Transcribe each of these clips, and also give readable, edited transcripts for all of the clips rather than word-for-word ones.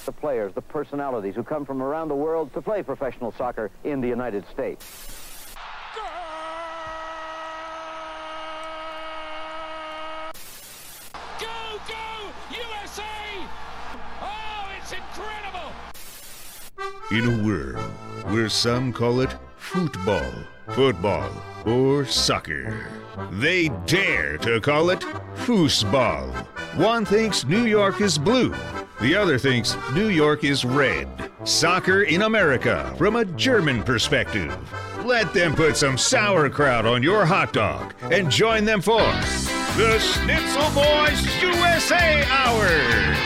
The players, the personalities who come from around the world to play professional soccer in the United States. In a world where some call it football, football, or soccer, they dare to call it foosball. One thinks New York is blue, the other thinks New York is red. Soccer in America from a German perspective. Let them put some sauerkraut on your hot dog and join them for the Schnitzel Boys USA Hour.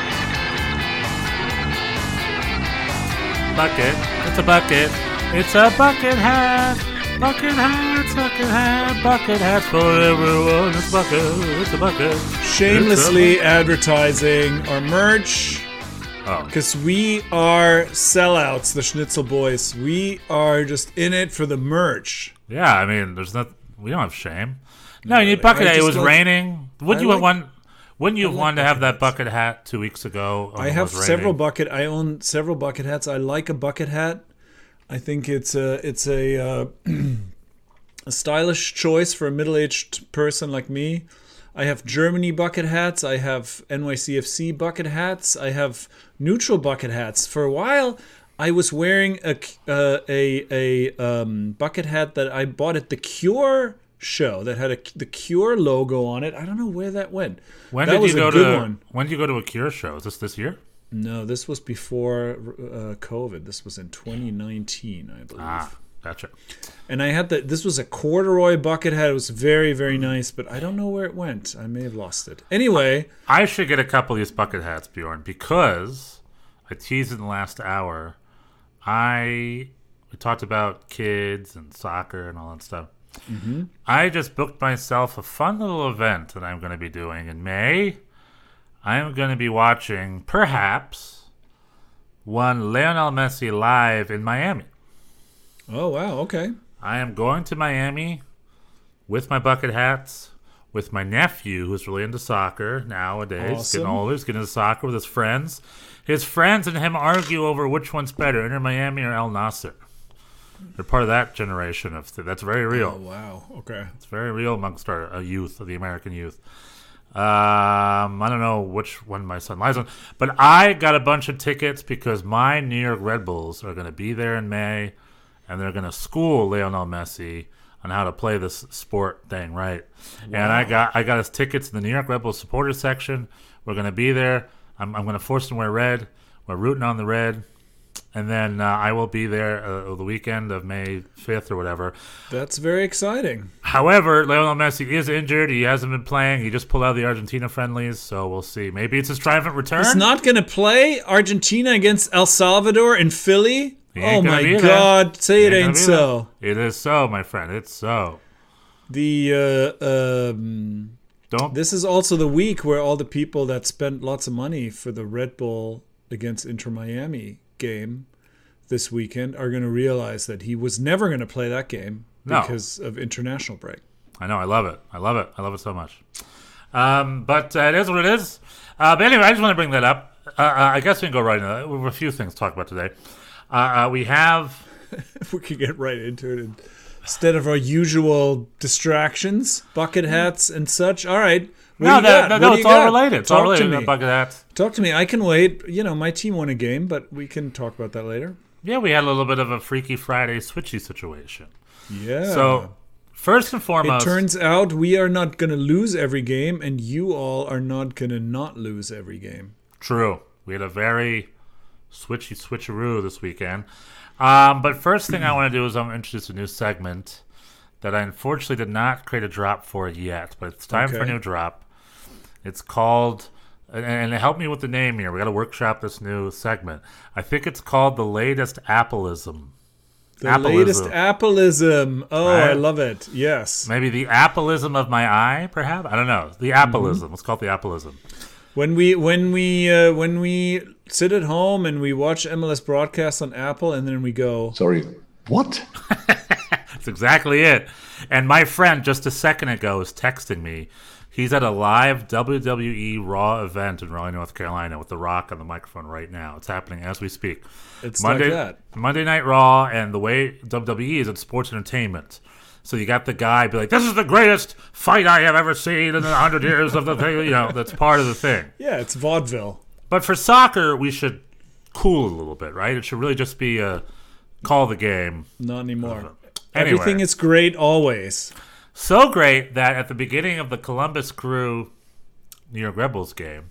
Bucket. It's a bucket. It's a bucket hat. Bucket hats, bucket hat, bucket hats for everyone. It's bucket. It's a bucket. Shamelessly advertising our merch. Oh. Because we are sellouts, the Schnitzel Boys. We are just in it for the merch. Yeah, I mean, we don't have shame. No, you need bucket hat. It was raining. Wouldn't you have wanted to have that bucket hat 2 weeks ago? I have several bucket. I own several bucket hats. I like a bucket hat. I think it's a stylish choice for a middle-aged person like me. I have Germany bucket hats. I have NYCFC bucket hats. I have neutral bucket hats. For a while, I was wearing a bucket hat that I bought at the Cure show that had the Cure logo on it. I don't know where that went. When did you go to a Cure show? Is this year? No, this was before COVID. This was in 2019, I believe. Ah, gotcha. And I had this was a corduroy bucket hat. It was very, very nice, but I don't know where it went. I may have lost it. Anyway. I should get a couple of these bucket hats, Bjorn, because I teased in the last hour. We talked about kids and soccer and all that stuff. Mm-hmm. I just booked myself a fun little event that I'm going to be doing in May. I'm going to be watching, perhaps, one Lionel Messi live in Miami. Oh, wow, okay. I am going to Miami with my bucket hats, with my nephew, who's really into soccer nowadays. Awesome. Getting older, he's getting into soccer with his friends. His friends and him argue over which one's better, Inter Miami or El Nasser. They're part of that generation that's very real. Oh, wow, okay. It's very real amongst our youth, the American youth. I don't know which one my son lies on, but I got a bunch of tickets because my New York Red Bulls are going to be there in May, and they're going to school Lionel Messi on how to play this sport thing right. Wow. And I got his tickets in the New York Red Bulls supporters section. We're going to be there. I'm going to force him to wear red. We're rooting on the red. And then I will be there the weekend of May 5th or whatever. That's very exciting. However, Lionel Messi is injured. He hasn't been playing. He just pulled out of the Argentina friendlies, so we'll see. Maybe it's his triumphant return. He's not going to play Argentina against El Salvador in Philly? Oh, my God. Say it ain't so. It is so, my friend. It's so. This is also the week where all the people that spent lots of money for the Red Bull against Inter Miami game this weekend are going to realize that he was never going to play that game because of international break. I know. I love it. I love it so much. But it is what it is. But anyway, I just want to bring that up. I guess we can go right into that. We have a few things to talk about today. We have... If we could get right into it instead of our usual distractions, bucket hats and such. All right. No, it's all related. It's all related to bucket hats. Talk to me. I can wait. You know, my team won a game, but we can talk about that later. Yeah, we had a little bit of a Freaky Friday switchy situation. Yeah. So, first and foremost... It turns out we are not going to lose every game, and you all are not going to not lose every game. True. We had a very switcheroo this weekend. But first thing I want to do is I'm going to introduce a new segment that I unfortunately did not create a drop for yet, but it's time for a new drop. It's called, and help me with the name here. We got to workshop this new segment. I think it's called The Latest Appleism. Latest Appleism. Oh, right? I love it. Yes. Maybe the Appleism of my eye, perhaps? I don't know. The Appleism. Mm-hmm. Let's call it the Appleism. When we sit at home and we watch MLS broadcasts on Apple and then we go... Sorry, what? That's exactly it. And my friend just a second ago was texting me. He's at a live WWE Raw event in Raleigh, North Carolina, with The Rock on the microphone right now. It's happening as we speak. It's like that. Monday Night Raw, and the way WWE is, it's sports entertainment. So you got the guy be like, "This is the greatest fight I have ever seen in the 100 years of the thing." You know, that's part of the thing. Yeah, it's vaudeville. But for soccer, we should cool it a little bit, right? It should really just be a call the game. Not anymore. Anyway. Everything is great always. So great that at the beginning of the Columbus Crew New York Red Bulls game,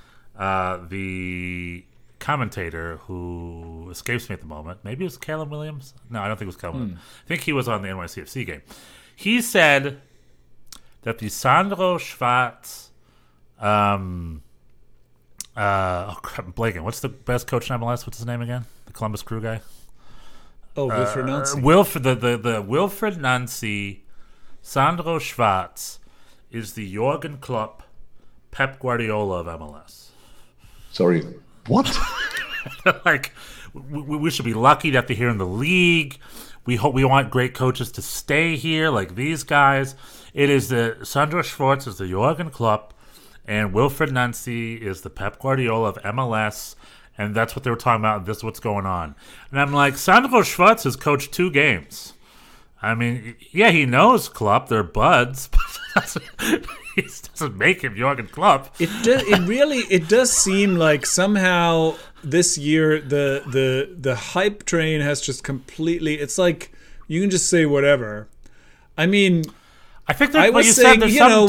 the commentator who escapes me at the moment, maybe it was Callum Williams? No, I don't think it was Callum Williams. I think he was on the NYCFC game. He said that the Sandro Schwarz, I'm blanking. What's the best coach in MLS? What's his name again? The Columbus Crew guy? Oh, Wilfried Nancy. The Wilfried Nancy, Sandro Schwarz is the Jurgen Klopp, Pep Guardiola of MLS. Sorry, what? Like, we should be lucky that they're here in the league. We want great coaches to stay here, like these guys. It is Sandro Schwarz is the Jurgen Klopp, and Wilfried Nancy is the Pep Guardiola of MLS. And that's what they were talking about. And this is what's going on. And I'm like, Sandro Schwarz has coached 2 games. I mean, yeah, he knows Klopp. They're buds. But he doesn't make him Jurgen Klopp. It does seem like somehow this year the hype train has just completely. It's like you can just say whatever. I mean, I think that's I what was you saying, said. you know,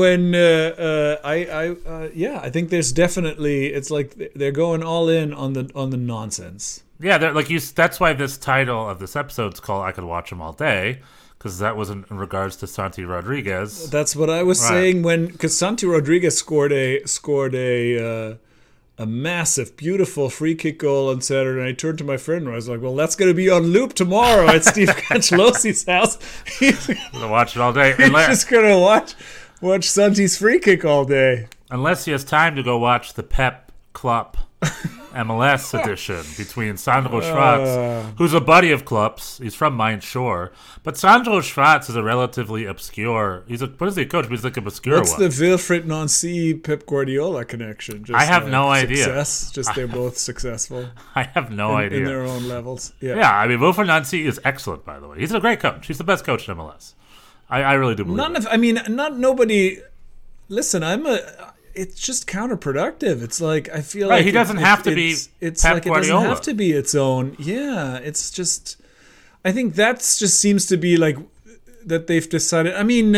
I think there's definitely, it's like they're going all in on the nonsense. Yeah, that's why this title of this episode is called "I Could Watch Him All Day," because that was in regards to Santi Rodriguez. That's what I was saying because Santi Rodriguez scored a massive, beautiful free kick goal on Saturday. And I turned to my friend and I was like, "Well, that's going to be on loop tomorrow at Steve Cancellosi's house." He's gonna watch it all day. just going to watch Santi's free kick all day. Unless he has time to go watch the Pep Klopp MLS edition between Sandro Schwarz, who's a buddy of Klopp's. He's from Mainz Shore. But Sandro Schwarz is a relatively obscure... what is he, coach? He's like an obscure What's one. the Wilfried Nancy Pep Guardiola connection? Just I have no idea. Just they're both successful. I have no idea. In their own levels. Yeah, I mean, Wilfried Nancy is excellent, by the way. He's a great coach. He's the best coach in MLS. I really do believe nobody... Listen, it's just counterproductive. It's like I feel right, like he doesn't have to be it's Pep like Guardiola. It doesn't have to be its own. Yeah, it's just. I think that's just seems to be like that they've decided. I mean,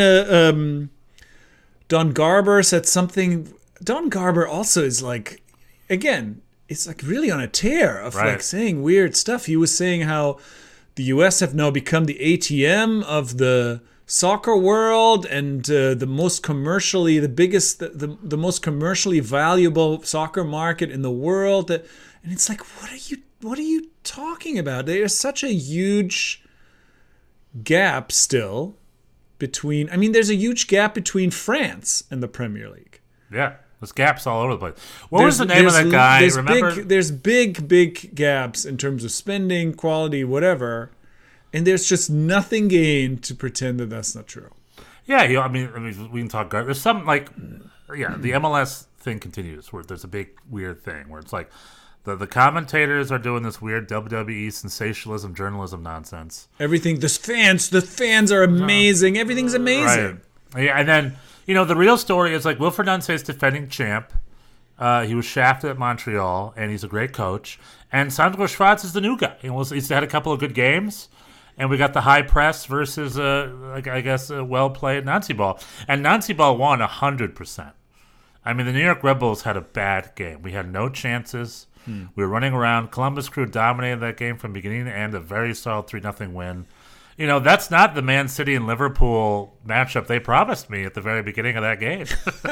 Don Garber said something. Don Garber also is like, again, it's like really on a tear of like saying weird stuff. He was saying how the U.S. have now become the ATM of the soccer world and the most commercially the most commercially valuable soccer market in the world, and it's like what are you talking about? There's such a huge gap still between there's a huge gap between France and the Premier League. Yeah, there's gaps all over the place. What was the name of that guy? Remember? There's big gaps in terms of spending, quality, whatever. And there's just nothing gained to pretend that that's not true. Yeah, I mean, we can talk. There's some the MLS thing continues where there's a big weird thing where it's like the commentators are doing this weird WWE sensationalism journalism nonsense. Everything, the fans are amazing. Everything's amazing. Right. Yeah, and then the real story is like Wilfried Nancy is defending champ. He was shafted at Montreal, and he's a great coach. And Sandro Schwarz is the new guy. He's had a couple of good games. And we got the high press versus, well-played Nancy Ball. And Nancy Ball won 100%. I mean, the New York Red Bulls had a bad game. We had no chances. We were running around. Columbus Crew dominated that game from beginning to end, a very solid 3-0 win. That's not the Man City and Liverpool matchup they promised me at the very beginning of that game.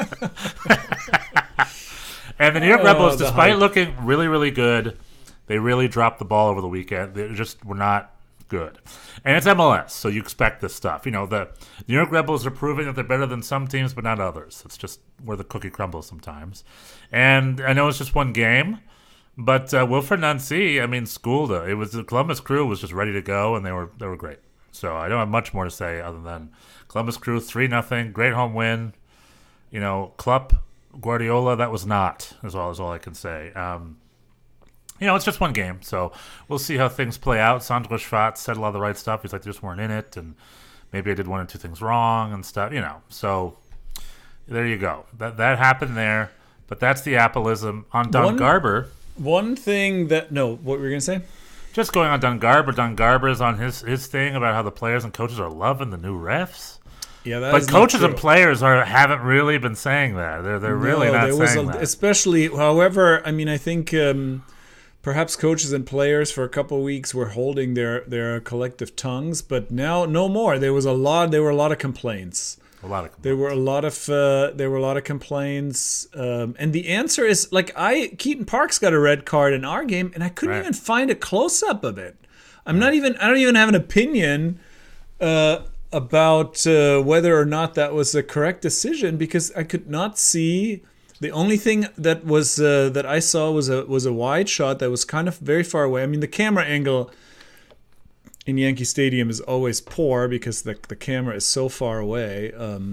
And the New York Red Bulls, despite looking really, really good, they really dropped the ball over the weekend. They just were not good. And it's MLS, so you expect this stuff. The New York Red Bulls are proving that they're better than some teams, but not others. It's just where the cookie crumbles sometimes. And I know it's just one game, but Wilfried Nancy, schooled it. It was the Columbus Crew was just ready to go, and they were great. So I don't have much more to say other than Columbus Crew 3-0, great home win. Klopp, Guardiola, that was not, is all I can say. It's just one game, so we'll see how things play out. Sandro Schwarz said a lot of the right stuff. He's like, they just weren't in it, and maybe I did one or two things wrong and stuff, So there you go. That happened there, but that's the Appleism. On Don Garber. One thing what were you going to say? Just going on Don Garber. Don Garber is on his thing about how the players and coaches are loving the new refs. Yeah, but coaches and players haven't really been saying that. They're really not saying that. Especially, however, I think perhaps coaches and players for a couple of weeks were holding their collective tongues, but now no more. There were a lot of complaints. There were a lot of complaints, and the answer is Keaton Parks got a red card in our game, and I couldn't even find a close up of it. I don't even have an opinion about whether or not that was the correct decision, because I could not see. The only thing that was that I saw was a wide shot that was kind of very far away. The camera angle in Yankee Stadium is always poor because the camera is so far away.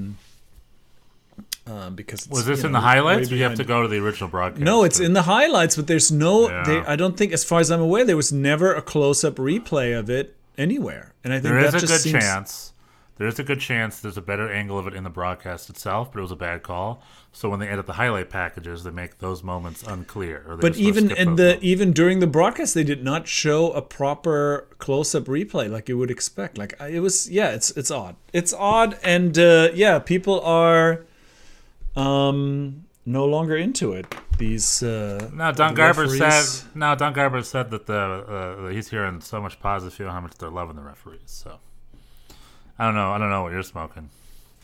Because was this in the highlights? Or you have to go to the original broadcast. No, it's in the highlights, but there's no. Yeah. I don't think, as far as I'm aware, there was never a close-up replay of it anywhere. And I think there is a good chance. There is a good chance there's a better angle of it in the broadcast itself, but it was a bad call. So when they edit the highlight packages, they make those moments unclear. But even during the broadcast, they did not show a proper close-up replay like you would expect. It's odd. It's odd, and people are no longer into it. These Don Garber said that he's hearing so much positive feeling how much they're loving the referees. So I don't know what you're smoking.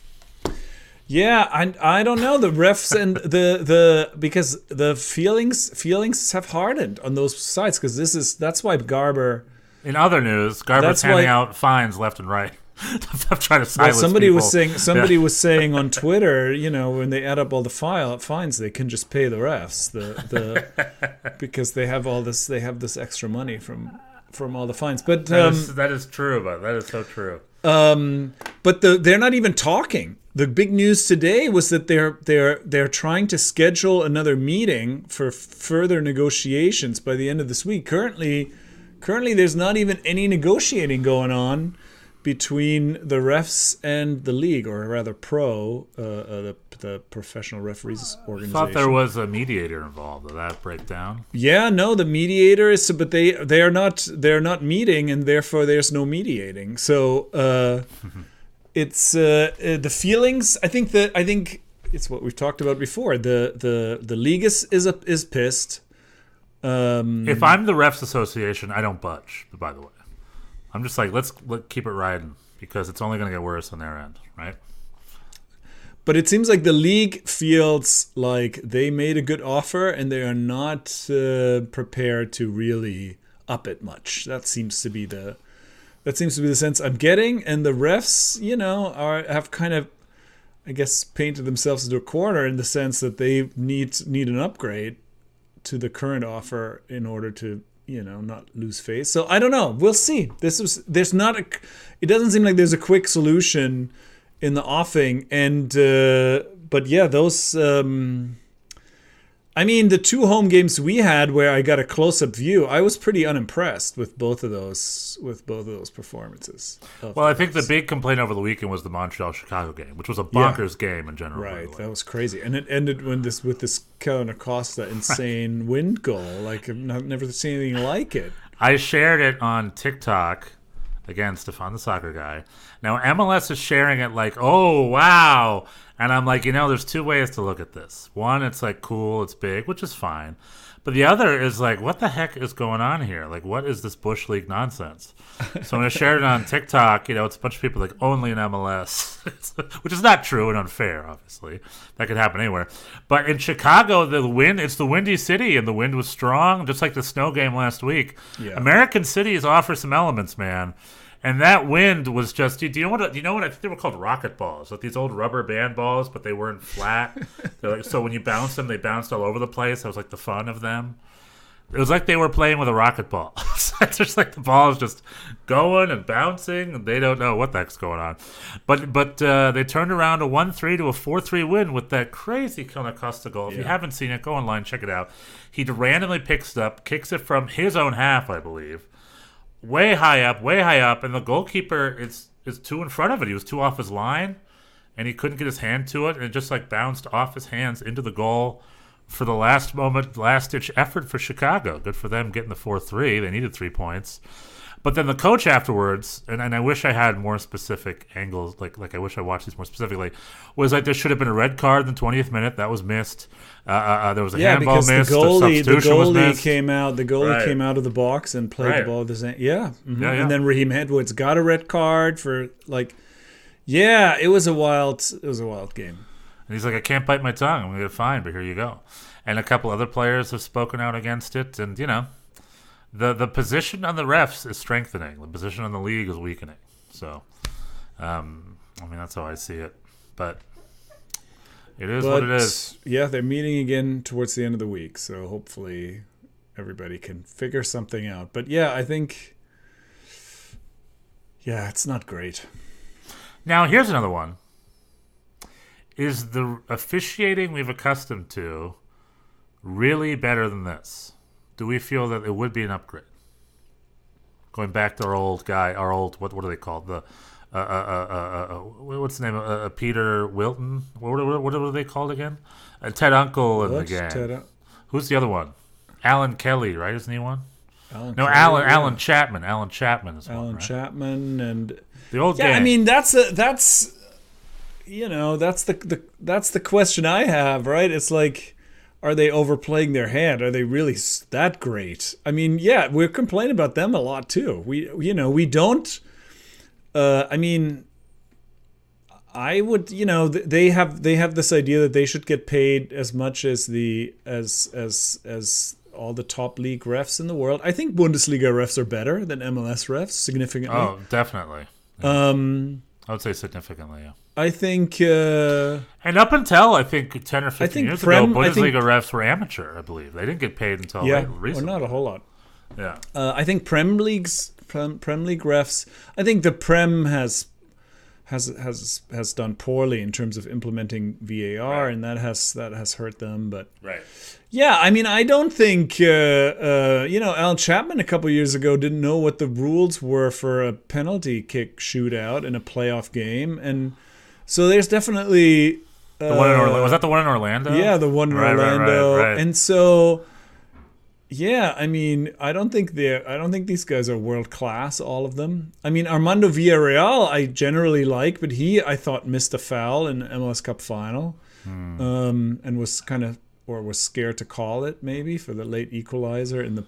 Yeah, I don't know the refs and the because the feelings have hardened on those sides, because that's why Garber. In other news, Garber's handing out fines left and right. I'm trying to silence somebody people. was saying on Twitter, when they add up all the fines, they can just pay the refs because they have this extra money from all the fines. But that is true, but that is so true. But they're not even talking. The big news today was that they're trying to schedule another meeting for further negotiations by the end of this week. Currently there's not even any negotiating going on between the refs and the league, or rather the professional referees organization. I thought there was a mediator involved. Did that break down? Yeah, no, the mediator is, but they're not meeting, and therefore there's no mediating. So it's the feelings. I think it's what we've talked about before. The league is pissed. If I'm the Refs Association, I don't budge. By the way, I'm just like, let's keep it riding, because it's only going to get worse on their end, right? But it seems like the league feels like they made a good offer and they are not prepared to really up it much. That seems to be the sense I'm getting. And the refs, have kind of, I guess, painted themselves into a corner in the sense that they need an upgrade to the current offer in order to, not lose face. So I don't know. We'll see. It doesn't seem like there's a quick solution in the offing. And but yeah, those the two home games we had where I got a close-up view, I was pretty unimpressed with both of those performances. Well, I think the big complaint over the weekend was the Montreal-Chicago game, which was a bonkers game in general. Right, that was crazy, and it ended with this Kellyn Acosta insane wind goal. Like, I've never seen anything like it. I shared it on TikTok. Again, Stefan the soccer guy. Now, MLS is sharing it like, oh, wow. And I'm like, there's two ways to look at this. One, it's like, cool, it's big, which is fine. But the other is like, what the heck is going on here? Like, what is this Bush League nonsense? So when I shared it on TikTok, it's a bunch of people like, only in MLS, which is not true and unfair, obviously. That could happen anywhere. But in Chicago, it's the windy city, and the wind was strong, just like the snow game last week. Yeah. American cities offer some elements, man. And that wind was just. Do you know what? I think they were called rocket balls, like these old rubber band balls, but they weren't flat. So when you bounced them, they bounced all over the place. That was like the fun of them. It was like they were playing with a rocket ball. It's just like the ball is just going and bouncing, and they don't know what the heck's going on. But they turned around a 1-3 to a 4-3 win with that crazy Kona Costa goal. If you haven't seen it, go online, check it out. He randomly picks it up, kicks it from his own half, I believe, way high up, and the goalkeeper is two in front of it. He was two off his line, and he couldn't get his hand to it, and it just like bounced off his hands into the goal. For the last-ditch effort for Chicago. Good for them getting the 4-3. They needed 3 points. But then the coach afterwards, and I wish I had more specific angles, like I wish I watched these more specifically, was like there should have been a red card in the 20th minute. That was missed. There was a handball missed. The goalie came out. The goalie Right. came out of the box and played Right. the ball with his hand. Yeah. Mhm. Yeah. And then Raheem Edwards got a red card for it was a wild game. And he's like, I can't bite my tongue. I'm going to get fined, but here you go. And a couple other players have spoken out against it. And, the position on the refs is strengthening. The position on the league is weakening. So, that's how I see it. But it is what it is. Yeah, they're meeting again towards the end of the week. So hopefully everybody can figure something out. But, yeah, I think, it's not great. Now, here's another one. Is the officiating we've accustomed to really better than this? Do we feel that it would be an upgrade? Going back to our old guy, what are they called? The what's the name? Peter Wilton. What are they called again? Ted Uncle and the gang. Who's the other one? Alan Kelly, right? Isn't he one? Alan Chapman. Alan Chapman is one. Alan right? Chapman and the old gang. I mean that's the question I have, right? It's like, are they overplaying their hand? Are they really that great? I mean, yeah, we're complaining about them a lot too. We don't. I would, they have this idea that they should get paid as much as as all the top league refs in the world. I think Bundesliga refs are better than MLS refs significantly. Oh, definitely. Yeah. I would say significantly, yeah. I think... and up until, I think, 10 or 15 years ago, Bundesliga refs were amateur, I believe. They didn't get paid until recently. Well, not a whole lot. Yeah. I think Prem League refs... I think the Prem has done poorly in terms of implementing VAR, right. and that has hurt them. But right. Yeah, I mean, I don't think Alan Chapman a couple years ago didn't know what the rules were for a penalty kick shootout in a playoff game, and so there's definitely the one in Orlando. Was that the one in Orlando? Yeah, the one in Orlando, right. And so. Yeah, I mean, I don't think these guys are world class, all of them. I mean, Armando Villarreal I generally like, but I thought missed a foul in the MLS Cup final, and was was scared to call it maybe for the late equalizer in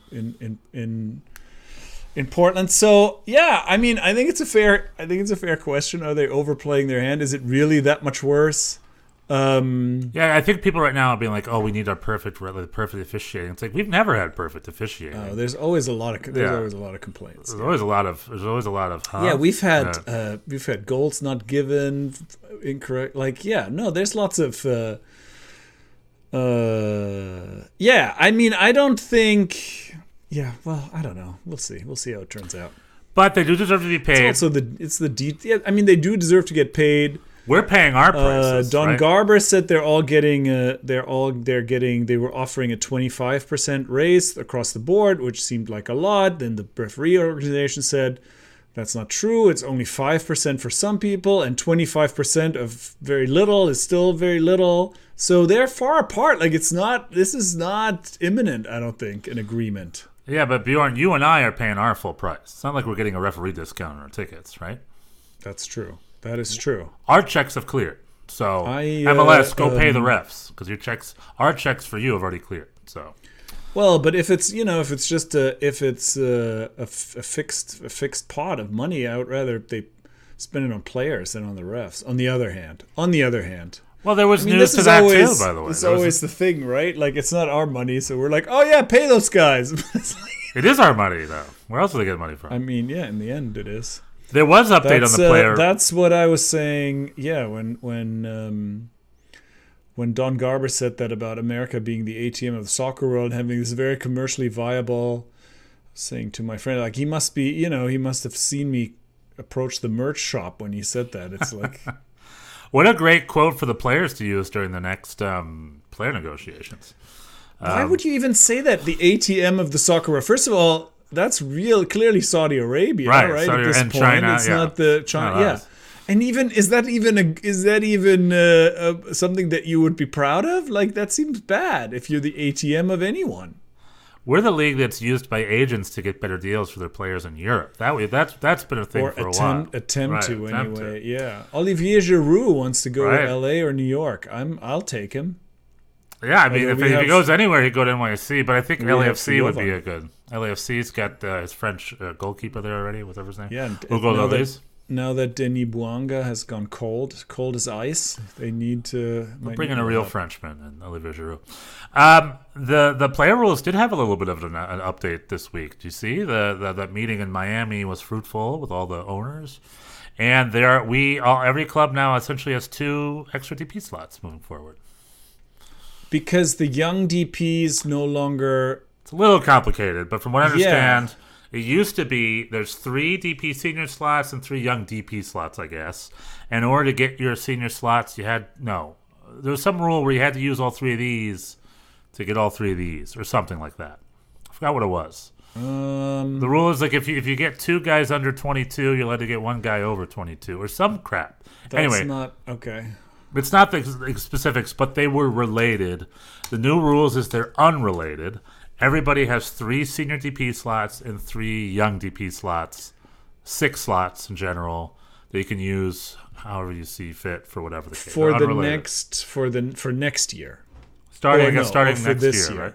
Portland. So yeah, I mean, I think it's a fair question. Are they overplaying their hand? Is it really that much worse? Yeah, I think people right now are being like, "Oh, we need our perfect officiating." It's like we've never had perfect officiating. There's always a lot of complaints. There's always a lot of. Huh? Yeah, we've had goals not given, incorrect. There's lots of. Yeah, I mean, I don't think. Yeah, well, I don't know. We'll see. We'll see how it turns out. But they do deserve to be paid. I mean, they do deserve to get paid. We're paying our prices. Don right? Garber said they were offering a 25% raise across the board, which seemed like a lot. Then the referee organization said that's not true. It's only 5% for some people, and 25% of very little is still very little. So they're far apart. Like this is not imminent, I don't think, an agreement. Yeah, but Bjorn, you and I are paying our full price. It's not like we're getting a referee discount on our tickets, right? That's true. That is true. Our checks have cleared. So MLS, go pay the refs because our checks for you have already cleared. So, well, but if it's just a fixed pot of money, I would rather they spend it on players than on the refs. On the other hand, well, there was news to that too. By the way, it's always the thing, right? Like it's not our money, so we're like, oh yeah, pay those guys. It is our money though. Where else do they get money from? I mean, yeah, in the end, it is. There was update on the player. That's what I was saying. Yeah, when when Don Garber said that about America being the ATM of the soccer world, having this very commercially viable, saying to my friend, like, he must be, he must have seen me approach the merch shop when he said that. It's like... What a great quote for the players to use during the next player negotiations. Why would you even say that? The ATM of the soccer world. First of all, that's clearly Saudi Arabia, right? Saudi At this and point, China, it's not the China. Not Yeah, us. and even is that even something that you would be proud of? Like, that seems bad if you're the ATM of anyone. We're the league that's used by agents to get better deals for their players in Europe. That's been a thing Or for a while. attempt to Right, attempt anyway. to. Yeah, Olivier Giroud wants to go Right. to LA or New York. I'll take him. Yeah, I mean, Although if we he goes anywhere, he'd go to NYC. But I think we have LAFC would be Jovan. a good. LAFC's got his French goalkeeper there already. Whatever his name. Yeah, and Hugo now that- Lloris. Now that Denis Bouanga has gone cold as ice, they need to Bring in a real Frenchman and Olivier Giroud. The player rules did have a little bit of an update this week. Do you see that meeting in Miami was fruitful with all the owners, and every club now essentially has 2 extra DP slots moving forward. because the young DPs no longer. It's a little complicated, but from what I understand, it used to be there's 3 DP senior slots and 3 young DP slots, I guess. And in order to get your senior slots, there was some rule where you had to use all 3 of these to get all 3 of these, or something like that. I forgot what it was. The rule is like if you get 2 guys under 22, you're allowed to get 1 guy over 22, or some crap. That's not okay. It's not the specifics, but they were related. The new rules is they're unrelated. Everybody has 3 senior DP slots and 3 young DP slots, 6 slots in general that you can use however you see fit for whatever the case. For They're the unrelated. for next year. starting or starting for next this year, right?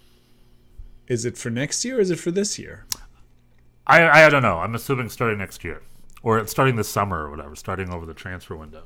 Is it for next year or is it for this year? I don't know. I'm assuming starting next year, or it's starting this summer or whatever, starting over the transfer window.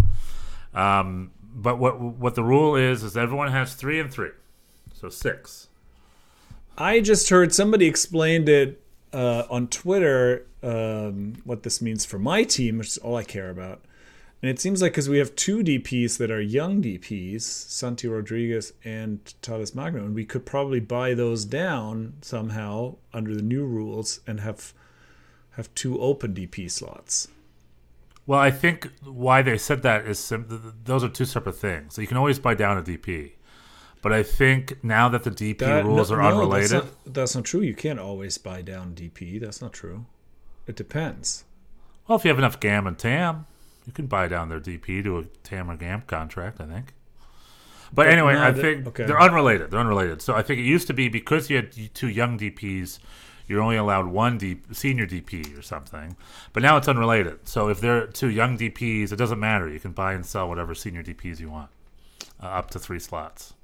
But what the rule is everyone has 3 and 3, so 6. I just heard somebody explained it on Twitter, what this means for my team, which is all I care about. And it seems like because we have 2 DPs that are young DPs, Santi Rodriguez and Thales Magno, and we could probably buy those down somehow under the new rules and have 2 open DP slots. Well, I think why they said that is those are 2 separate things. So you can always buy down a DP. But I think now that the DP rules are unrelated. That's not true. You can't always buy down DP. That's not true. It depends. Well, if you have enough GAM and TAM, you can buy down their DP to a TAM or GAM contract, I think. But anyway, I think they're unrelated. They're unrelated. So I think it used to be because you had 2 young DPs, you're only allowed 1 senior DP or something. But now it's unrelated. So if there are 2 young DPs, it doesn't matter. You can buy and sell whatever senior DPs you want, up to 3 slots.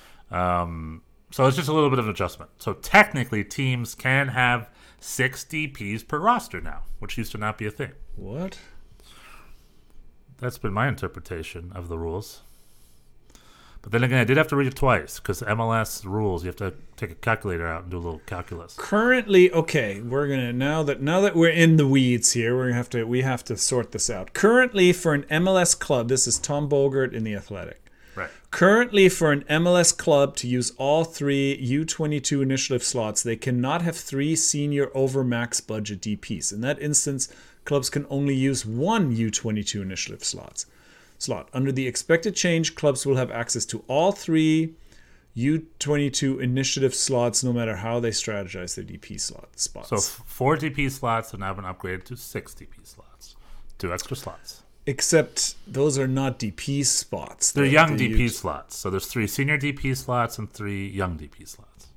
So it's just a little bit of an adjustment. So technically, teams can have 6 DPs per roster now, which used to not be a thing. What? That's been my interpretation of the rules. But then again, I did have to read it twice because MLS rules, you have to take a calculator out and do a little calculus. Currently, okay, we're gonna now that we're in the weeds here, we have to sort this out. Currently, for an MLS club, this is Tom Bogert in The Athletic. Right. Currently, for an MLS club to use all 3 U22 initiative slots, they cannot have 3 senior over max budget DPs. In that instance, clubs can only use 1 U22 initiative slot. Under the expected change, clubs will have access to all 3 U22 initiative slots, no matter how they strategize their DP spots. So 4 DP slots have now been upgraded to 6 DP slots, 2 extra slots. Except those are not DP spots. They're young DP slots. So there's 3 senior DP slots and 3 young DP slots.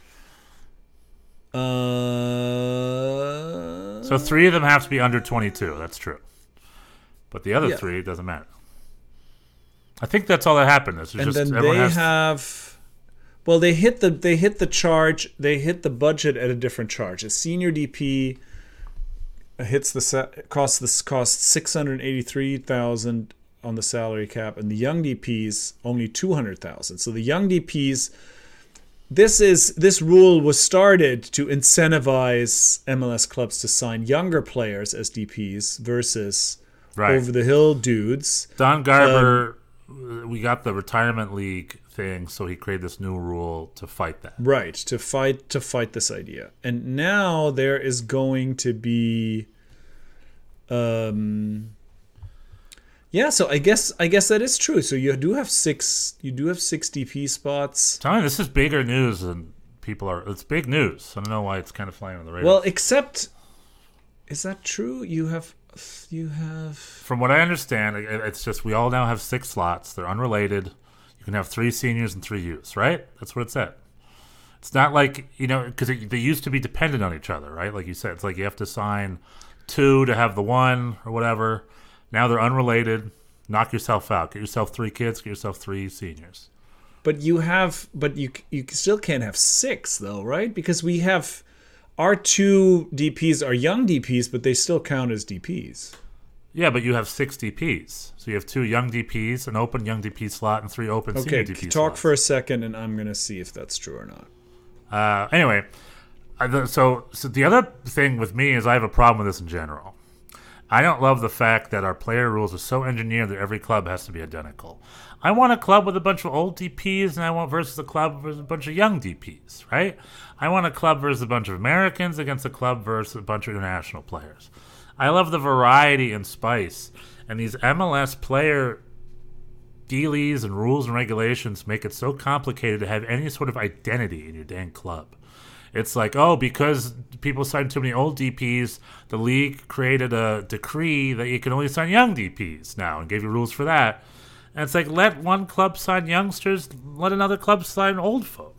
So 3 of them have to be under 22. That's true. But the other 3, it doesn't matter. I think that's all that happened. It's and just then everyone they has have. Well, they hit the charge. They hit the budget at a different charge. A senior DP hits costs $683,000 on the salary cap, and the young DPs only $200,000. So the young DPs. This rule was started to incentivize MLS clubs to sign younger players as DPs versus over the hill dudes. Don Garber we got the retirement league thing, so he created this new rule to fight that. Right, to fight this idea. And now there is going to be yeah, so I guess that is true. So you do have six DP spots. Tell me, this is bigger news than people are. It's big news. I don't know why it's kind of flying on the radar. Well, except, is that true? You have. From what I understand, it's just we all now have 6 slots. They're unrelated. You can have 3 seniors and 3 youths, right? That's what it said. It's not like, because they used to be dependent on each other, right? Like you said, it's like you have to sign 2 to have the 1 or whatever. Now they're unrelated. Knock yourself out. Get yourself 3 kids. Get yourself 3 seniors. But you still can't have 6 though, right? Because we have our 2 DPs are young DPs, but they still count as DPs. Yeah, but you have 6 DPs. So you have 2 young DPs, an open young DP slot, and 3 open senior DP slots. Okay, talk for a second, and I'm going to see if that's true or not. Anyway, so the other thing with me is I have a problem with this in general. I don't love the fact that our player rules are so engineered that every club has to be identical. I want a club with a bunch of old DPs, and I want versus a club versus a bunch of young DPs, right? I want a club versus a bunch of Americans against a club versus a bunch of international players. I love the variety and spice, and these MLS player dealies and rules and regulations make it so complicated to have any sort of identity in your dang club. It's like, because people signed too many old DPs, the league created a decree that you can only sign young DPs now and gave you rules for that. And it's like, let one club sign youngsters, let another club sign old folk.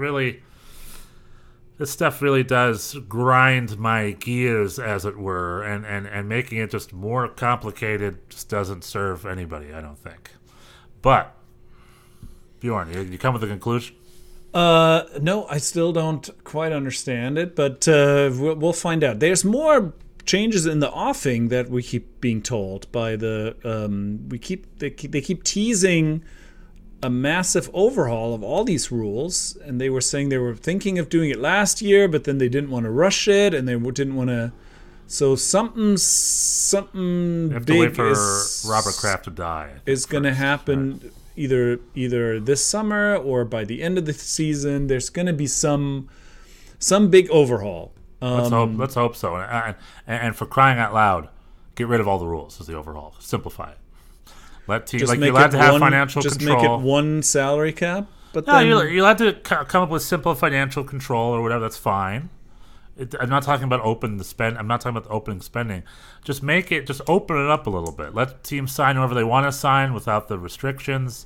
This stuff really does grind my gears, as it were, and making it just more complicated just doesn't serve anybody, I don't think. But, Bjorn, you come with a conclusion? No, I still don't quite understand it, but we'll find out. There's more changes in the offing that we keep being told by the they keep teasing a massive overhaul of all these rules, and they were saying they were thinking of doing it last year, but then they didn't want to rush it, and they didn't want to. So something you have big to wait for Robert Kraft to die. Is going to happen. Right. Either this summer or by the end of the season. There's going to be some big overhaul. Let's hope so. And for crying out loud, get rid of all the rules is the overhaul. Simplify it. Let teams you're allowed to have financial control. Just make it one salary cap. But no, you're allowed to come up with simple financial control or whatever. That's fine. I'm not talking about I'm not talking about opening spending. Just open it up a little bit. Let teams sign whoever they want to sign without the restrictions.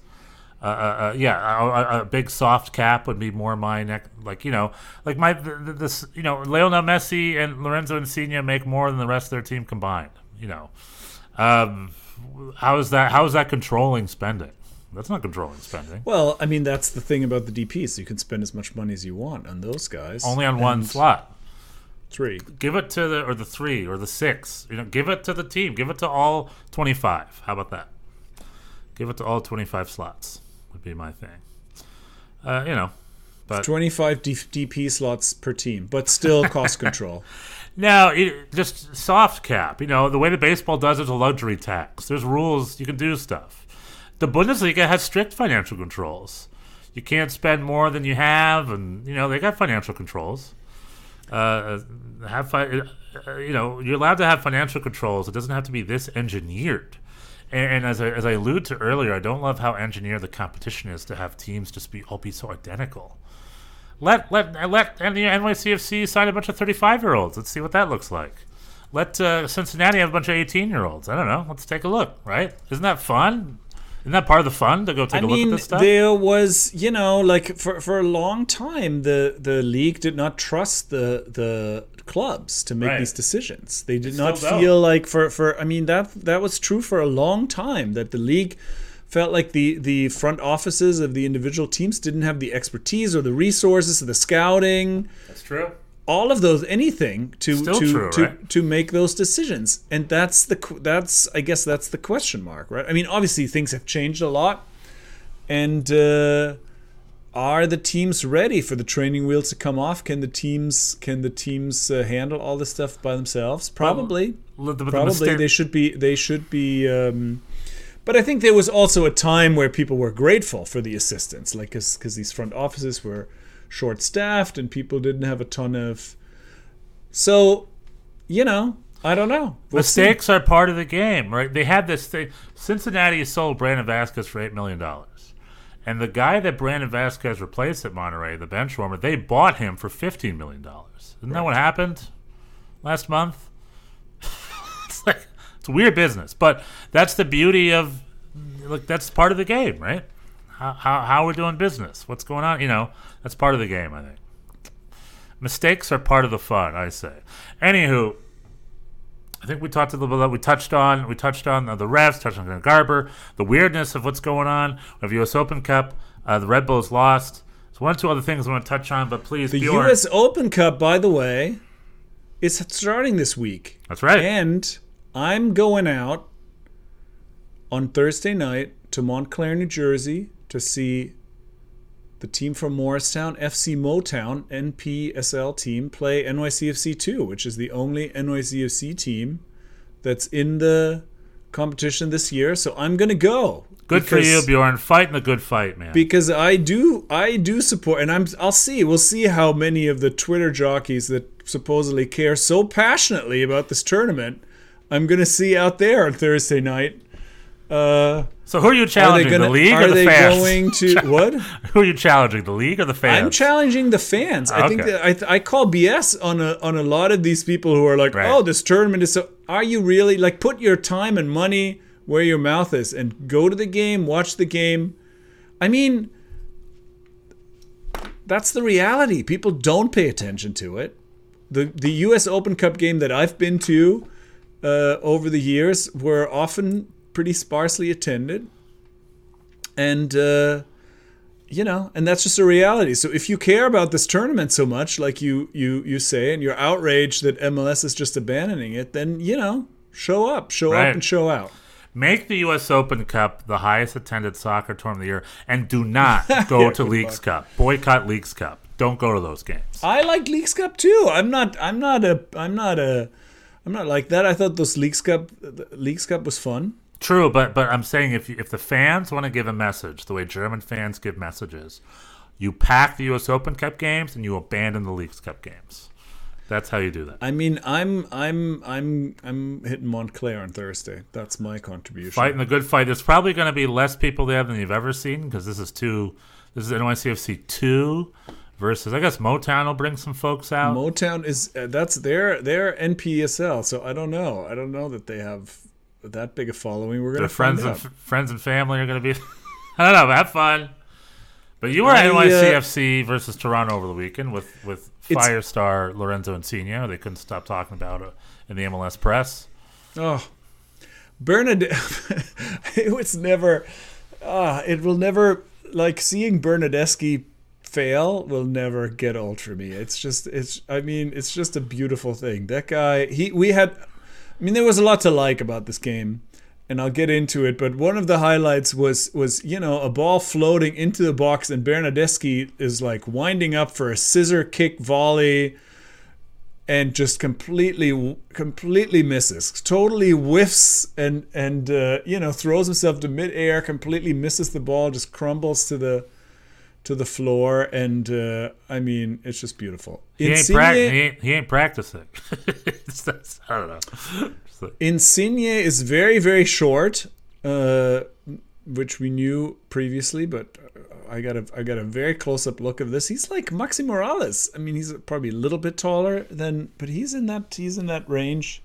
A big soft cap would be more my neck. Lionel Messi and Lorenzo Insigne make more than the rest of their team combined. How is that controlling spending? That's not controlling spending. Well, I mean, that's the thing about the DPs. You can spend as much money as you want on those guys. Only on one slot. 3. Give it to the 3 or the 6. Give it to the team. Give it to all 25. How about that? Give it to all 25 slots would be my thing. But 25 DP slots per team, but still cost control. No, just soft cap. The way that baseball does it is a luxury tax. There's rules. You can do stuff. The Bundesliga has strict financial controls. You can't spend more than you have, and they got financial controls. You're allowed to have financial controls. It doesn't have to be this engineered. And as I alluded to earlier, I don't love how engineered the competition is to have teams just all be so identical. Let the NYCFC sign a bunch of 35-year-olds. Let's see what that looks like. Let Cincinnati have a bunch of 18-year-olds. I don't know. Let's take a look, right? Isn't that fun? Isn't that part of the fun to go take a look at this stuff? There was, for a long time, the league did not trust the clubs to make these decisions. They did not feel like that was true for a long time, that the league felt like the front offices of the individual teams didn't have the expertise or the resources or the scouting. That's true. All of those, anything to make those decisions, and that's I guess that's the question mark, right? I mean, obviously things have changed a lot, and are the teams ready for the training wheels to come off? Can the teams handle all this stuff by themselves? Probably. Probably they should be But I think there was also a time where people were grateful for the assistance, like because these front offices were short-staffed and people didn't have a ton of. So, I don't know. Mistakes are part of the game, right? They had this thing. Cincinnati sold Brandon Vasquez for $8 million. And the guy that Brandon Vasquez replaced at Monterey, the bench warmer, they bought him for $15 million. Isn't that what happened last month? It's a weird business. But that's the beauty of, that's part of the game, right? How we're doing business. What's going on? That's part of the game, I think. Mistakes are part of the fun, I say. Anywho, I think we talked a little bit. We touched on the refs, touched on Garber, the weirdness of what's going on. We have U.S. Open Cup. The Red Bulls lost. So one or two other things I want to touch on, but please, the Bjorn. U.S. Open Cup, by the way, is starting this week. That's right. And I'm going out on Thursday night to Montclair, New Jersey, to see the team from Morristown, FC Motown, NPSL team, play NYCFC 2, which is the only NYCFC team that's in the competition this year. So I'm going to go. Good for you, Bjorn. Fighting the good fight, man. Because I do support, and we'll see how many of the Twitter jockeys that supposedly care so passionately about this tournament I'm going to see out there on Thursday night. So who are you challenging, the league or the fans? Are they going to what? Who are you challenging, the league or the fans? I'm challenging the fans. I think that I call BS on a lot of these people who are like, right. Oh, this tournament is so. Are you really put your time and money where your mouth is and go to the game, watch the game? I mean, that's the reality. People don't pay attention to it. The U.S. Open Cup game that I've been to over the years were often pretty sparsely attended, and and that's just a reality. So if you care about this tournament so much, like you say, and you're outraged that MLS is just abandoning it, then show up and show out. Make the U.S. Open Cup the highest attended soccer tournament of the year, and do not go to Leagues Cup. Boycott Leagues Cup. Don't go to those games. I like Leagues Cup too. I'm not like that. I thought Leagues Cup was fun. True, but I'm saying if the fans want to give a message the way German fans give messages, you pack the U.S. Open Cup games and you abandon the Leagues Cup games. That's how you do that. I mean, I'm hitting Montclair on Thursday. That's my contribution. Fighting the good fight. There's probably going to be less people there than you've ever seen because this is NYCFC 2 versus, I guess Motown will bring some folks out. Motown is that's their NPSL, so I don't know. I don't know that they have that big a following. We're gonna find out. Friends and family are gonna be. I don't know. Have fun. But you were at NYCFC versus Toronto over the weekend with Firestar Lorenzo Insigne. They couldn't stop talking about it in the MLS press. Oh, Bernadette. It will never seeing Bernadeschi fail will never get old for me. It's just a beautiful thing. That guy, there was a lot to like about this game, and I'll get into it, but one of the highlights was a ball floating into the box, and Bernadeschi is winding up for a scissor kick volley and just completely misses. Totally whiffs and throws himself to midair, completely misses the ball, just crumbles to the floor, and it's just beautiful. He ain't practicing. I don't know. Insigne is very, very short, which we knew previously, but I got a very close up look of this. He's like Maxi Morales. I mean, he's probably a little bit taller but he's in that range.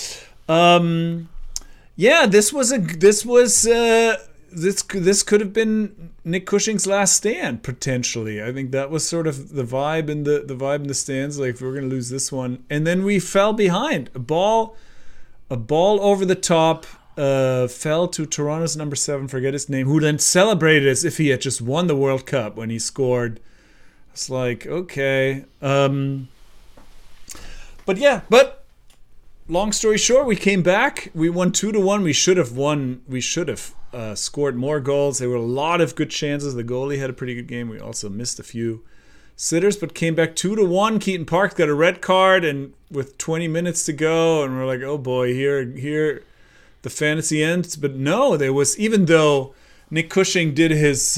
This could have been Nick Cushing's last stand potentially. I think that was sort of the vibe in the stands. If we're gonna lose this one, and then we fell behind. A ball over the top fell to Toronto's number 7, forget his name, who then celebrated as if he had just won the World Cup when he scored. It's okay, but long story short, we came back. We won 2-1. We should have won. We should have scored more goals. There were a lot of good chances. The goalie had a pretty good game. We also missed a few sitters, but came back 2-1. Keaton Park got a red card, and with 20 minutes to go, and we're like, oh boy, here the fantasy ends. But no, there was, even though Nick Cushing did his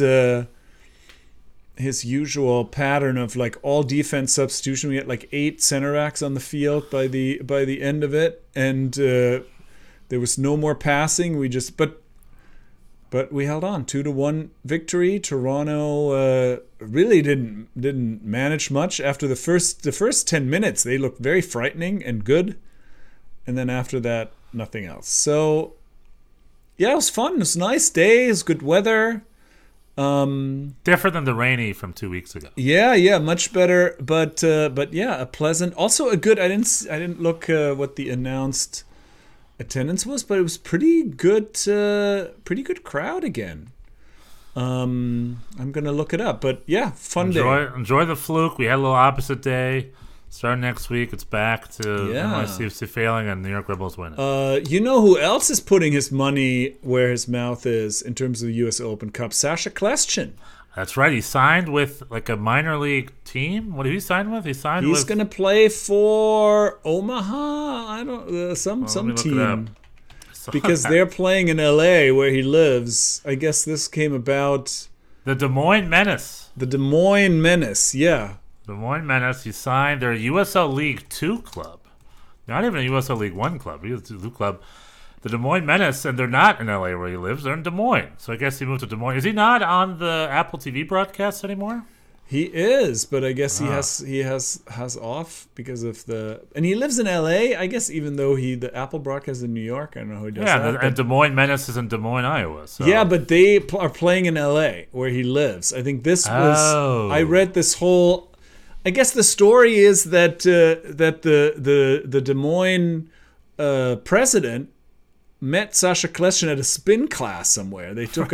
usual pattern of like all defense substitution. We had like 8 center backs on the field by the end of it, and there was no more passing. We just but we held on 2-1 victory. Toronto really didn't manage much after the first 10 minutes. They looked very frightening and good, and then after that, nothing else. So yeah, it was fun. It was a nice day. It was good weather. Different than the rainy from 2 weeks ago. Yeah, much better. But yeah, a pleasant. Also a good. I didn't look what the announced attendance was, but it was pretty good crowd again. I'm gonna look it up. But yeah, fun day. Enjoy the fluke. We had a little opposite day. Starting next week, it's back to NYCFC failing and New York Red Bulls winning. You know who else is putting his money where his mouth is in terms of the U.S. Open Cup? Sacha Kljestan. That's right. He signed with like a minor league team. What did he sign with? He's going to play for Omaha. I don't some team. Because they're playing in L.A. where he lives. I guess this came about. The Des Moines Menace. The Des Moines Menace, yeah. Des Moines Menace, he signed their USL League 2 club. Not even a USL League 1 club. USL 2 club. The Des Moines Menace, and they're not in LA where he lives. They're in Des Moines. So I guess he moved to Des Moines. Is he not on the Apple TV broadcast anymore? He is, but I guess he has off because of and he lives in LA, I guess, even though the Apple broadcast is in New York. I don't know how he does that. Yeah, and Des Moines Menace is in Des Moines, Iowa. So. Yeah, but they are playing in LA where he lives. I think this was I read this whole, I guess the story is that the Des Moines president met Sacha Kljestan at a spin class somewhere. They took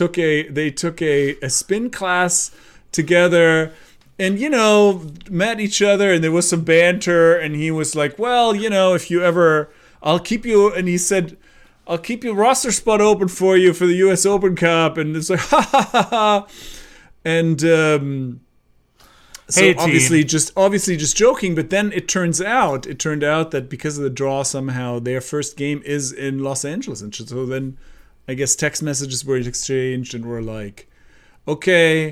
a spin class together, and met each other, and there was some banter, and he was like, well, if you ever, I'll keep you, and he said, I'll keep your roster spot open for you for the US Open Cup, and it's like ha ha ha ha, and so hey, obviously just joking, but then it turned out that because of the draw, somehow their first game is in Los Angeles, and so then I guess text messages were exchanged, and we're like, okay,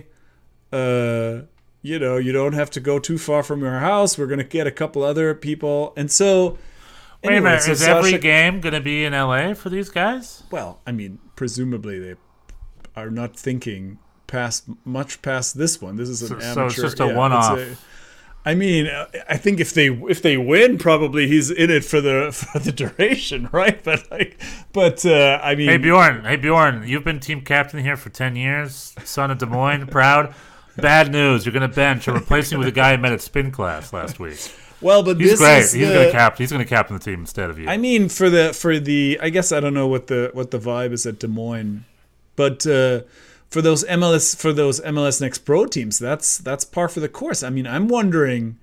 you don't have to go too far from your house. We're gonna get a couple other people, and so. Wait a minute, is every game gonna be in LA for these guys? Well, I mean, presumably they are not thinking much past this one. This is an amateur. So it's just a one-off. I mean, I think if they win, probably he's in it for the duration, right? But I mean, Hey Bjorn, you've been team captain here for 10 years, son of Des Moines, proud. Bad news, you're gonna bench or replace me with a guy I met at spin class last week. Well, but he's this great. is He's gonna captain the team instead of you. I mean, for the I guess I don't know what the vibe is at Des Moines, but for those MLS Next Pro teams, that's par for the course. I mean, I'm wondering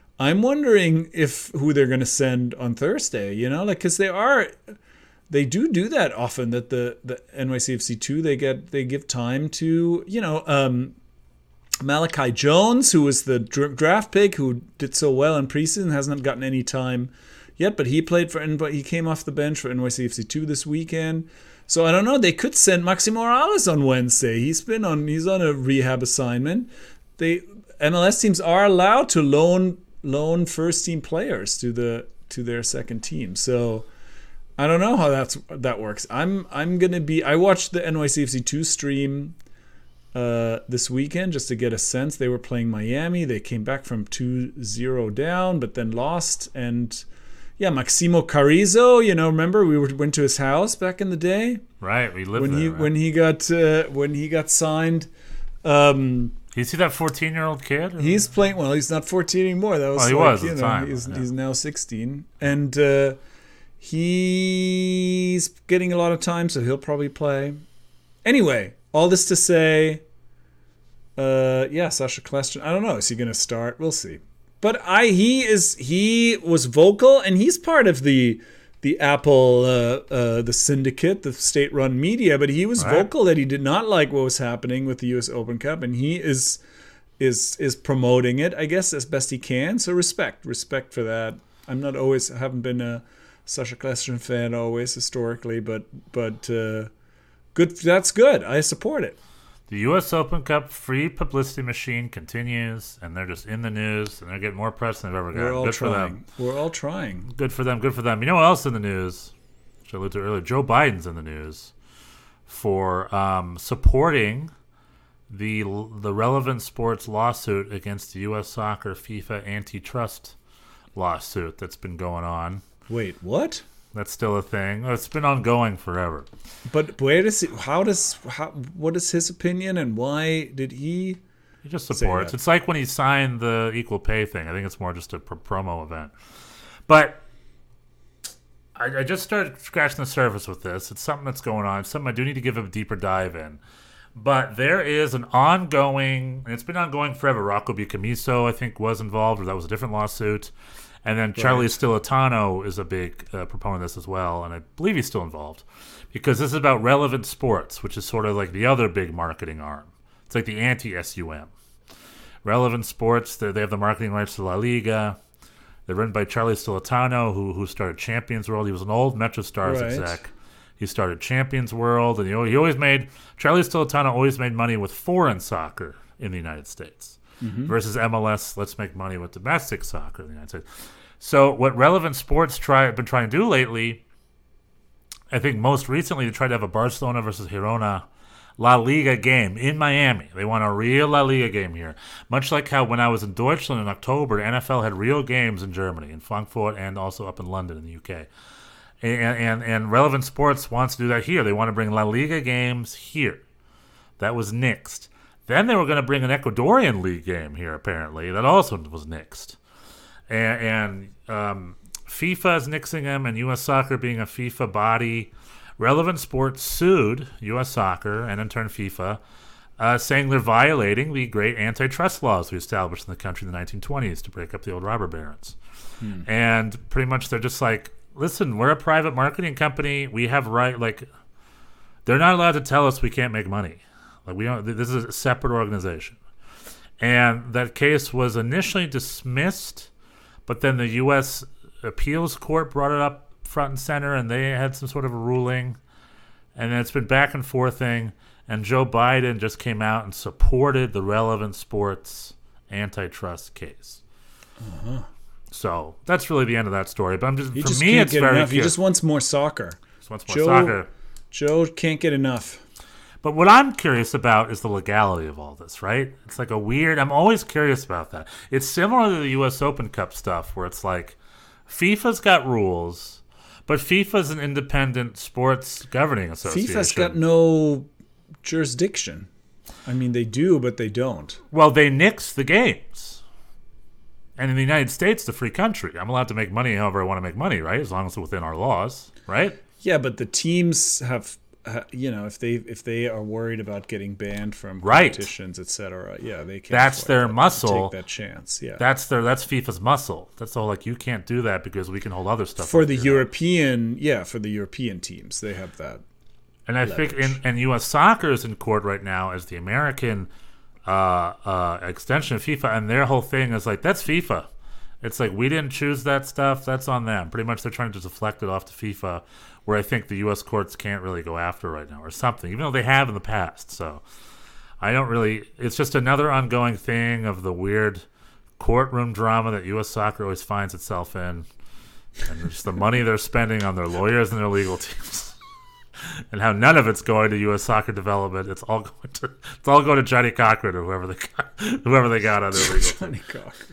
if who they're going to send on Thursday. Because they do that often. That the NYCFC 2 they give time to Malachi Jones, who was the draft pick who did so well in preseason, hasn't gotten any time yet, but he came off the bench for NYCFC 2 this weekend. So I don't know. They could send Maxi Morales on Wednesday. He's on a rehab assignment. MLS teams are allowed to loan first team players to their second team. So I don't know how that works. I watched the NYCFC 2 stream this weekend just to get a sense. They were playing Miami. They came back from 2-0 down, but then lost. And yeah, Maximo Carrizo, remember we went to his house back in the day. Right, we lived there. When he got signed. You see that 14-year-old kid? He's playing. Well, he's not 14 anymore. That was he was at the time. He's now 16, and he's getting a lot of time, so he'll probably play. Anyway, all this to say, Sacha Kljestan. I don't know. Is he going to start? We'll see. But he was vocal, and he's part of the Apple the syndicate, the state-run media. But he was vocal that he did not like what was happening with the U.S. Open Cup, and he is promoting it, I guess, as best he can. So respect for that. Haven't been a Sasha Klestron fan always historically, but good. That's good. I support it. The U.S. Open Cup free publicity machine continues, and they're just in the news, and they're getting more press than they've ever gotten. Good for them. We're all trying. Good for them. Good for them. You know what else in the news? Which I alluded to earlier. Joe Biden's in the news for supporting the relevant sports lawsuit against the U.S. Soccer FIFA antitrust lawsuit that's been going on. Wait, what? That's still a thing. It's been ongoing forever. But where does he, what is his opinion, and why did he? He just supports. It's like when he signed the equal pay thing. I think it's more just a promo event. But I just started scratching the surface with this. It's something that's going on. It's something I do need to give a deeper dive in. But there is an ongoing, and it's been ongoing forever. Rocco Biccamiso, I think, was involved, or that was a different lawsuit. And then Charlie Stilitano is a big proponent of this as well, and I believe he's still involved. Because this is about relevant sports, which is sort of like the other big marketing arm. It's like the anti-SUM. Relevant sports, they have the marketing rights to La Liga. They're run by Charlie Stilitano, who started Champions World. He was an old Metro Stars exec. He started Champions World, and he always made, Charlie Stilitano always made money with foreign soccer in the United States. Versus MLS, let's make money with domestic soccer in the United States. So what relevant sports have been trying to do lately, I think most recently they tried to have a Barcelona versus Girona La Liga game in Miami. They want a real La Liga game here. Much like how when I was in Deutschland in October, the NFL had real games in Germany, in Frankfurt, and also up in London in the UK. And relevant sports wants to do that here. They want to bring La Liga games here. That was nixed. Then they were going to bring an Ecuadorian league game here, apparently. That also was nixed. And FIFA is nixing them, and U.S. Soccer being a FIFA body. Relevant Sports sued U.S. Soccer and in turn FIFA, saying they're violating the great antitrust laws we established in the country in the 1920s to break up the old robber barons. And pretty much they're just like, listen, we're a private marketing company. We have right, like, they're not allowed to tell us we can't make money. Like, we don't. This is a separate organization, and that case was initially dismissed, but then the U.S. Appeals Court brought it up front and center, and they had some sort of a ruling, and then it's been back and forthing. And Joe Biden just came out and supported the relevant sports antitrust case. So that's really the end of that story. But it's very enough. He just wants more soccer. Just wants more soccer. Joe can't get enough. But what I'm curious about is the legality of all this, right? It's like I'm always curious about that. It's similar to the U.S. Open Cup stuff where it's like FIFA's got rules, but FIFA's an independent sports governing association. FIFA's got no jurisdiction. I mean, they do, but they don't. Well, they nix the games. And in the United States, it's a free country. I'm allowed to make money however I want to make money, right? As long as it's within our laws, right? Yeah, but the teams have... if they are worried about getting banned from competitions, etc., they can. That's their muscle. Take that chance. Yeah, that's FIFA's muscle. That's all. Like, you can't do that because we can hold other stuff for the European. Yeah, for the European teams, they have that. And I think in U.S. Soccer is in court right now as the American extension of FIFA, and their whole thing is like, that's FIFA. It's like, we didn't choose that stuff. That's on them. Pretty much, they're trying to deflect it off to FIFA, where I think the U.S. courts can't really go after right now or something, even though they have in the past. So I don't really – it's just another ongoing thing of the weird courtroom drama that U.S. Soccer always finds itself in, and just the money they're spending on their lawyers and their legal teams, and how none of it's going to U.S. Soccer development. It's all going to Johnny Cochran or whoever they got on their legal team. Johnny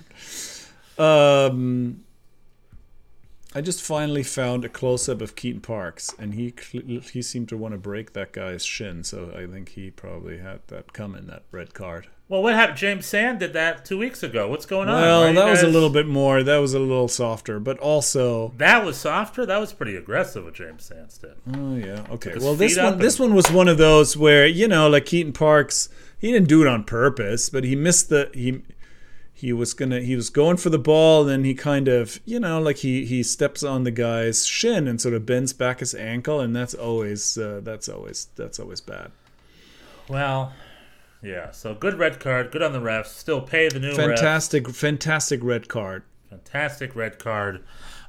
Cochran. I just finally found a close-up of Keaton Parks, and he seemed to want to break that guy's shin, so I think he probably had that coming, that red card. Well, what happened? James Sand did that 2 weeks ago. What's going on? Well, that was a little bit more. That was a little softer, but also... That was softer? That was pretty aggressive what James Sands did. Oh, yeah. Okay. Well, this one was one of those where, like Keaton Parks, he didn't do it on purpose, but he missed the... He was going for the ball, and then he kind of, he steps on the guy's shin and sort of bends back his ankle, and that's always bad. Well, yeah. So good red card, good on the refs. Still pay the new Fantastic red card. Fantastic red card.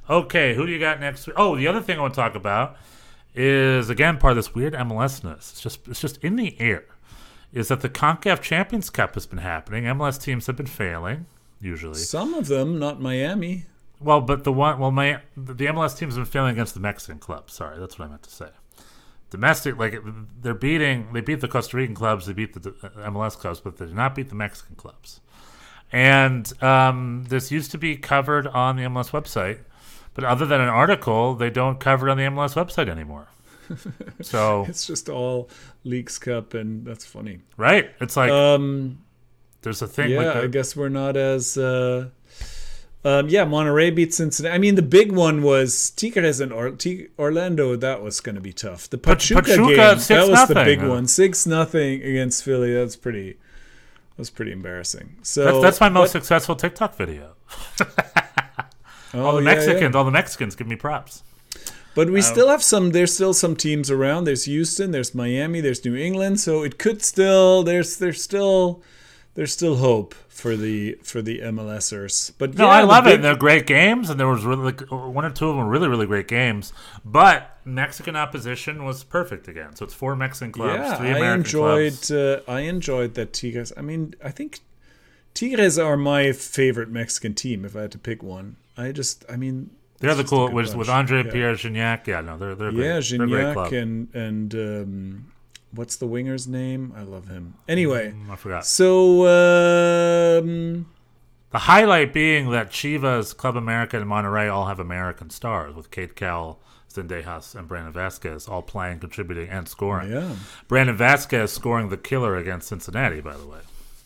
Okay, who do you got next week? Oh, the other thing I want to talk about is, again, part of this weird MLS-ness. It's just in the air. Is that the CONCACAF Champions Cup has been happening. MLS teams have been failing, usually. Some of them, not Miami. Well, but the MLS teams have been failing against the Mexican clubs. Sorry, that's what I meant to say. Domestic, like they beat the Costa Rican clubs, they beat the MLS clubs, but they did not beat the Mexican clubs. And this used to be covered on the MLS website, but other than an article, they don't cover it on the MLS website anymore. So it's just all Leagues Cup, and that's funny, right? It's like there's a thing. Yeah, I guess we're not as. Monterrey beat Cincinnati. I mean, the big one was Tigres and Orlando. That was going to be tough. The Pachuca game, that was the big one. 6-0 against Philly. That was pretty embarrassing. So that's my most successful TikTok video. All the Mexicans give me props. But we still have some. There's still some teams around. There's Houston. There's Miami. There's New England. So it could still. There's still hope for the MLSers. But no, I love it. They're great games, and there was really one or two of them were really, really great games. But Mexican opposition was perfect again. So it's 4 Mexican clubs, 3 American clubs. I enjoyed that Tigres. I mean, I think Tigres are my favorite Mexican team. If I had to pick one, they're the cool with Andre Pierre Gignac. Yeah, no, they're great. Yeah, Gignac and what's the winger's name? I love him. Anyway, I forgot. So the highlight being that Chivas, Club America, and Monterrey all have American stars with Kate Cowell, Zendejas, and Brandon Vasquez all playing, contributing, and scoring. Yeah, Brandon Vasquez scoring the killer against Cincinnati, by the way.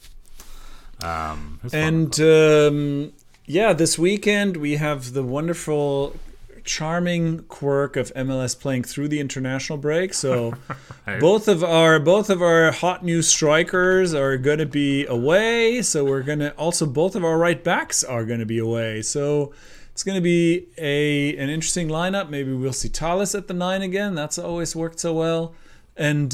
This weekend we have the wonderful, charming quirk of MLS playing through the international break. So Hey. both of our hot new strikers are going to be away. So we're going to also, both of our right backs are going to be away. So it's going to be an interesting lineup. Maybe we'll see Thales at the 9 again. That's always worked so well. And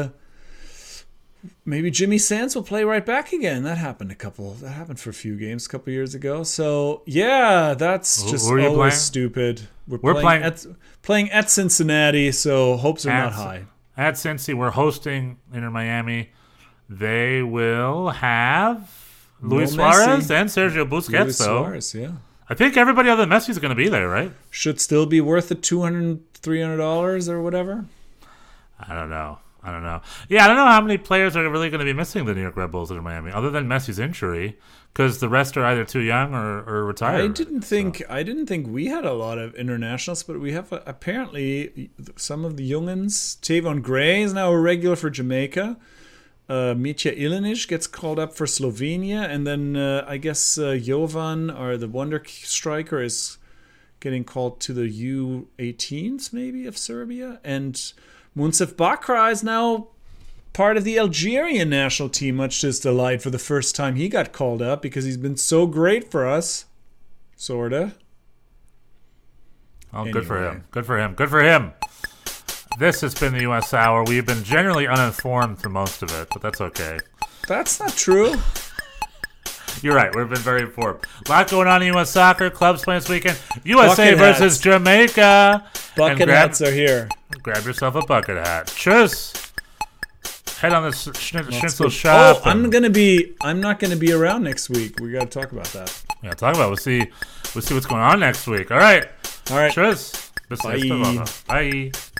maybe Jimmy Sands will play right back again. That happened for a few games a couple years ago. So yeah, that's just always playing? Stupid. We're playing at Cincinnati, so hopes are not high. At Cincy, we're hosting Inter Miami. They will have Luis Suarez and Sergio Busquets, Suarez, yeah. I think everybody other than Messi is going to be there, right? Should still be worth the $200, $300 or whatever. I don't know. Yeah, I don't know how many players are really going to be missing the New York Red Bulls in Miami, other than Messi's injury, because the rest are either too young or retired. I didn't think we had a lot of internationals, but we have apparently some of the youngins. Tavon Gray is now a regular for Jamaica. Mitja Ilinic gets called up for Slovenia, and then I guess Jovan, or the wonder striker, is getting called to the U18s maybe of Serbia, and Munsif Bakra is now part of the Algerian national team, much to his delight, for the first time he got called up because he's been so great for us. Sorta. Oh, anyway. Good for him. This has been the U.S. Hour. We've been generally uninformed for most of it, but that's okay. That's not true. You're right. We've been very informed. A lot going on in U.S. soccer. Clubs playing this weekend. USA bucket versus hats. Jamaica. Bucket hats are here. Grab yourself a bucket hat. Tschüss. Head on the Schnitzel shop. Oh, I'm not gonna be around next week. We got to talk about that. Yeah, talk about it. We'll see what's going on next week. All right. Tschüss. Bye. Bye.